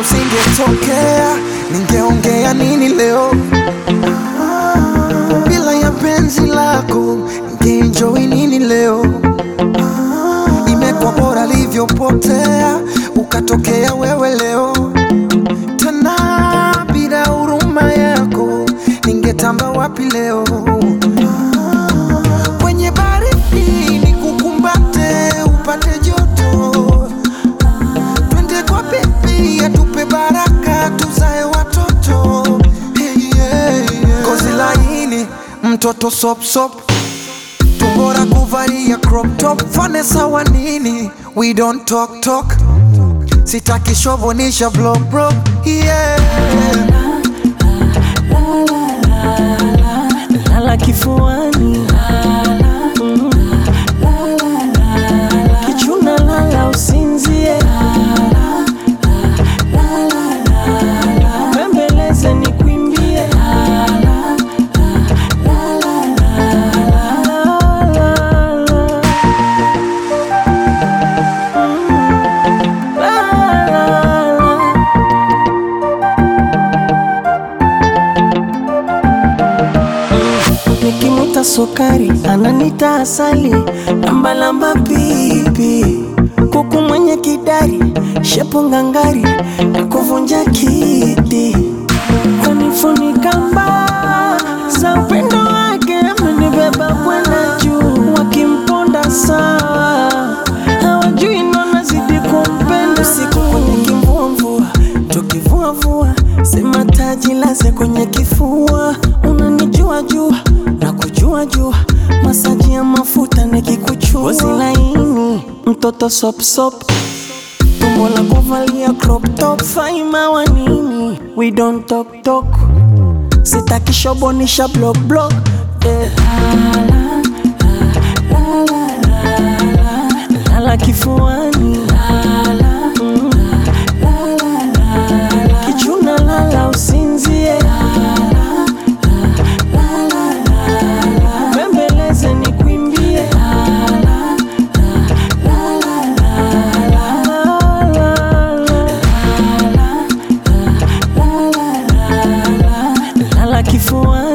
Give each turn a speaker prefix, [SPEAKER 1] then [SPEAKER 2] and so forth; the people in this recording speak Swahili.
[SPEAKER 1] usingetokea, ningeongea nini leo? Bila ya penzi lako, ningeenjoy nini leo? Imekuwa bora livyopotea, ukatokea wewe leo. Tena bila huruma yako, ningetamba wapi leo? Kwenye baridi nikukumbate, upate joto. Twende kwa baby, atupe baraka, tuzae watoto. Hey, yeah, yeah. Kozi laini, mtoto sop sop, tumbora kuvalia crop top. Vanessa wa nini, we don't talk talk. Sitaki shovonisha vlog bro, yeah.
[SPEAKER 2] Lala kifuani, kichuna lala usinzie, bembeleze nikwimbie. Nikimuta sukari, ananita asali, lamba lamba pipi. Kuku mwenye kidari, shepu ngangari, na kuvunja kiti. Kunifunika mba, za upendo wake, amenibeba kwenda juu. Wakimponda sawa, hawajui nona zidi kumpenda. Usiku kwenye kimvua mvua, tukivua vua, sema taji laze kwenye kifua. Unanijua jua, na kujua jua, masaji ya mafuta nikikuchua. Ngozi laini, mtoto sop sop, tumbo la kuvalia crop top. Faima wa nini, we don't talk talk. Sitaki shobonisha block block, yeah. Lala kifuani, kichuna lala usinzie, bembeleze nikwimbie. Lala kifuani.